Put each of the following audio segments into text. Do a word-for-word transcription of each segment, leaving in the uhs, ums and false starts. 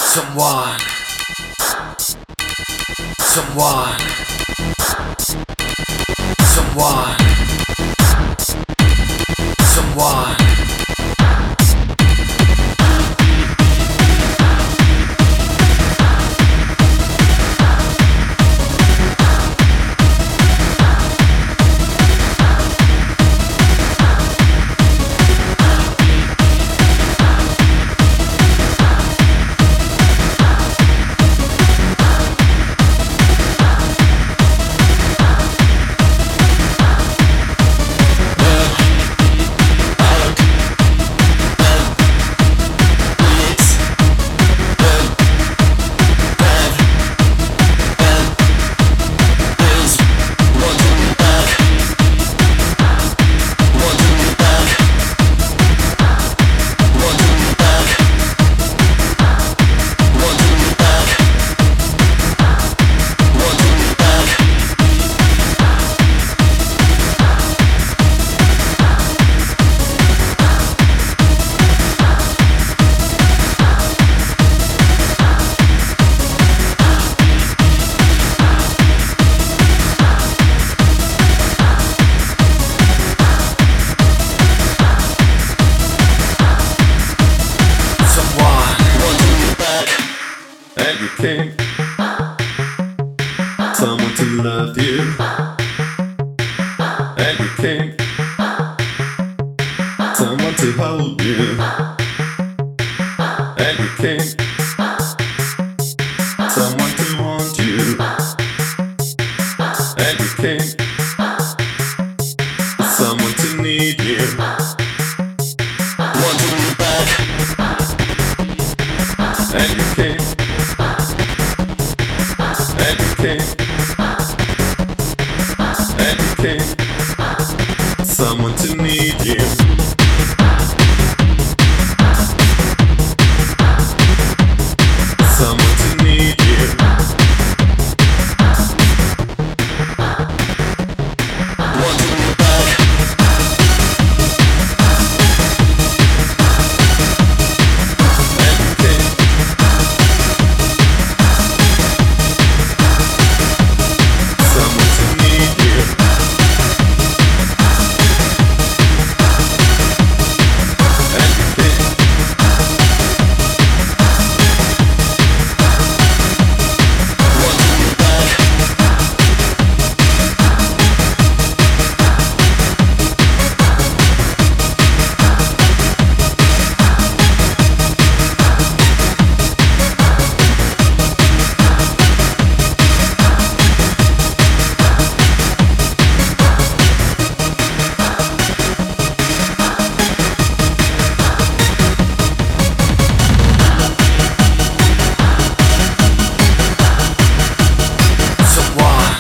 Someone, someone, someone, someone. And you came, someone to love you. And you came, someone to hold you. And you came, someone to want you. And you came, someone to need you. Want to be back. And you came, and you came, and you came, someone to need you. Someone to need you. Want to be back. And you came, someone to need you. And you came, want to be back. Someone,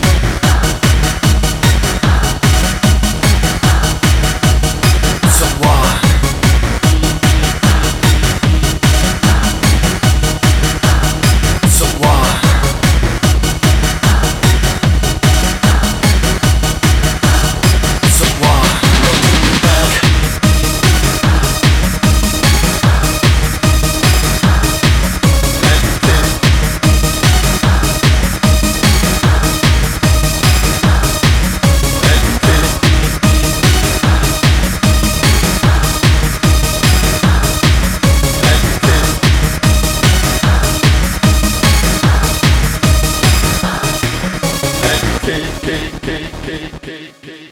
someone, someone, someone. K, K, K, K, K, K.